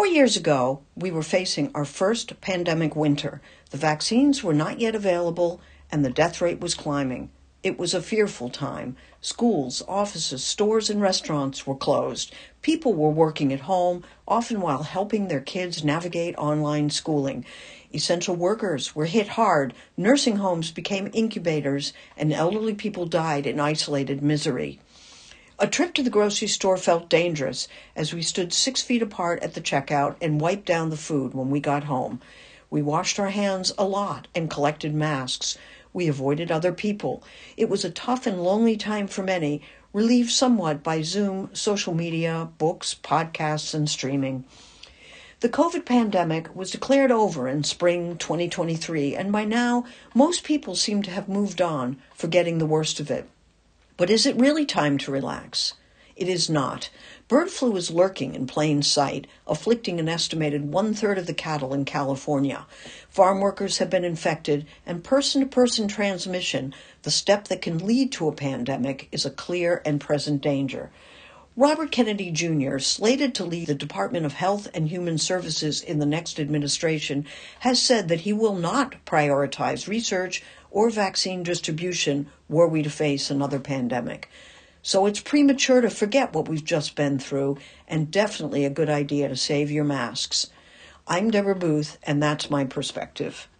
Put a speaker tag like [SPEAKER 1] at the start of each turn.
[SPEAKER 1] years ago, we were facing our first pandemic winter. The vaccines were not yet available, and the death rate was climbing. It was a fearful time. Schools, offices, stores, and restaurants were closed. People were working at home, often while helping their kids navigate online schooling. Essential workers were hit hard. Nursing homes became incubators, and elderly people died in isolated misery. A trip to the grocery store felt dangerous as we stood 6 feet apart at the checkout and wiped down the food when we got home. We washed our hands a lot and collected masks. We avoided other people. It was a tough and lonely time for many, relieved somewhat by Zoom, social media, books, podcasts, and streaming. The COVID pandemic was declared over in spring 2023, and by now, most people seem to have moved on, forgetting the worst of it. But is it really time to relax? It is not. Bird flu is lurking in plain sight, afflicting an estimated 1/3 of the cattle in California. Farm workers have been infected, and person-to-person transmission, the step that can lead to a pandemic, is a clear and present danger. Robert Kennedy Jr., slated to lead the Department of Health and Human Services in the next administration, has said that he will not prioritize research or vaccine distribution were we to face another pandemic. So it's premature to forget what we've just been through, and definitely a good idea to save your masks. I'm Deborah Booth, and that's my perspective.